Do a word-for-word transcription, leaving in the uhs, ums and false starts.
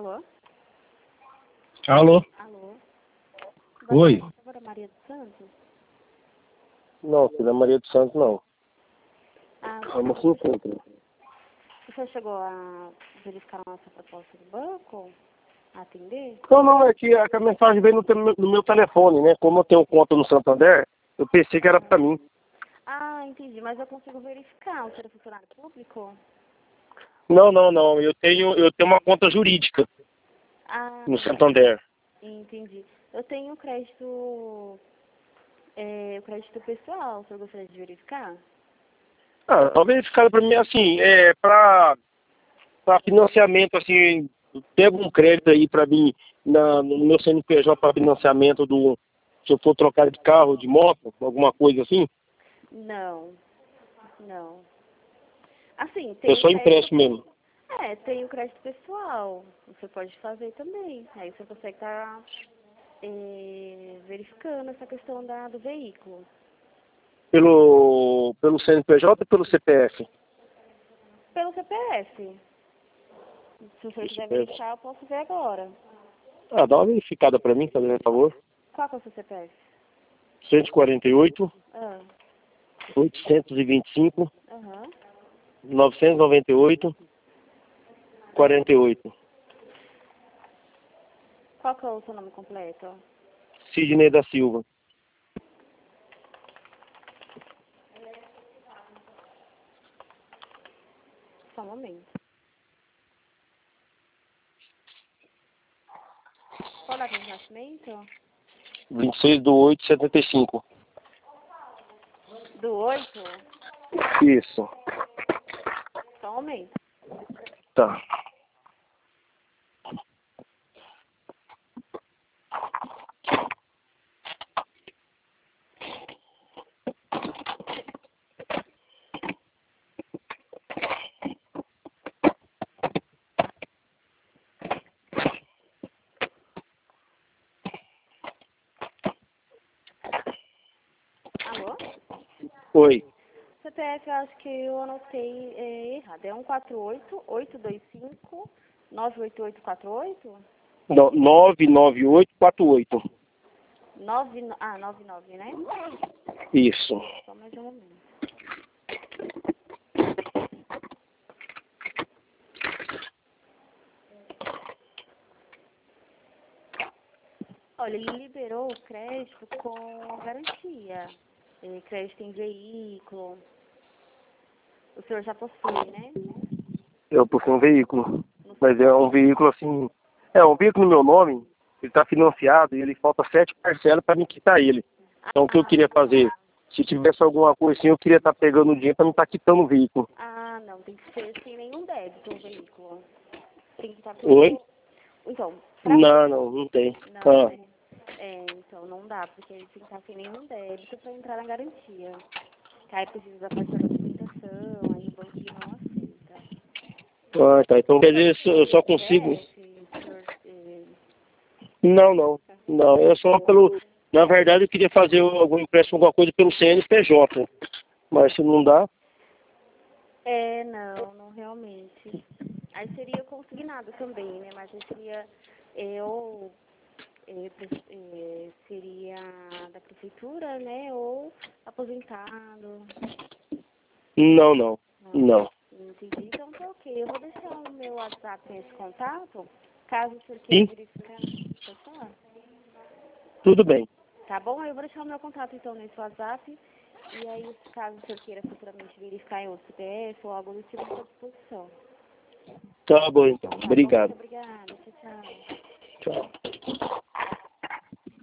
Alô? Alô? Alô? Oi? Agora Maria dos Santos? Não, filha da Maria dos Santos, não. Ah, Eu não se encontra. o senhor chegou a verificar a nossa proposta do banco? A atender? Não, não, é que a, que a mensagem veio no, te- no meu telefone, né? Como eu tenho conta no Santander, eu pensei que era pra mim. Ah, entendi. Mas eu consigo verificar. O senhor é funcionário público? Não, não, não. Eu tenho, eu tenho uma conta jurídica Ah, no Santander. entendi. Eu tenho crédito, é, o crédito pessoal. O senhor gostaria de verificar? Ah, talvez ficado pra mim assim, é pra, pra financiamento, assim, pega um crédito aí pra mim na, no meu C N P J para financiamento do. Se eu for trocar de carro, de moto, alguma coisa assim, Não, não. Assim, eu tem o só crédito... empresto mesmo. É, tem o crédito pessoal. Você pode fazer também. Aí você consegue estar verificando essa questão da, do veículo. Pelo, pelo C N P J ou pelo C P F? Pelo C P F. Se o senhor quiser C P F. verificar, eu posso ver agora. Ah, dá uma verificada pra mim, fazendo por favor. Qual que é o seu C P F? cento e quarenta e oito, Ah, oitocentos e vinte e cinco, aham. novecentos e noventa e oito, quarenta e oito. Qual que é o seu nome completo? Sidney da Silva. Só um momento. Qual a data de nascimento? vinte e seis de oito de setenta e cinco. Do oito? Isso. Só um momento. Tá. Alô? Oi. C P F eu acho que eu anotei é, errado. É um quatro oito, oito dois cinco, nove oito oito quatro oito? No- nove nove oito quatro oito. nove, ah, nove nove, né? Isso. Só mais um momento. Olha, ele liberou o crédito com garantia. É, crédito em veículo. O senhor já possui, né? Eu possuo um veículo. Mas é um veículo assim. É um veículo no meu nome. Ele está financiado e ele falta sete parcelas para me quitar ele. Então o que eu queria fazer? Se tivesse alguma coisa assim, eu queria estar pegando o dinheiro para não estar quitando o veículo. Ah, não, tem que ser sem nenhum débito o veículo. Tem que estar Oi? tudo. Então, pra... Não, não, não tem. Não, Ah, né? É, então não dá, porque ele tem que estar sem nenhum débito para entrar na garantia. Que aí precisa da parte da documentação, aí o banco ele não aceita. ah, tá. Então quer dizer, eu só O consigo. C P F, o senhor, é, Não, não. Não, é só pelo. Na verdade, eu queria fazer algum empréstimo, alguma coisa pelo C N P J. Mas se não dá. é, não, não realmente. Aí seria consignado também, né? Mas aí seria é, ou é, pre- é, seria da prefeitura, né? Ou aposentado. Não, não. Não, Não. entendi. Então tá ok. Eu vou deixar o meu WhatsApp nesse contato, caso o senhor queira Sim, verificar. Pode falar? tudo bem. Tá bom? Eu vou deixar o meu contato então nesse WhatsApp. E aí, caso o senhor queira futuramente verificar em outro C P F ou algo do tipo, estou à disposição. Tá bom, então. Tá bom? Muito Obrigado. obrigada. Tchau, tchau. Tchau.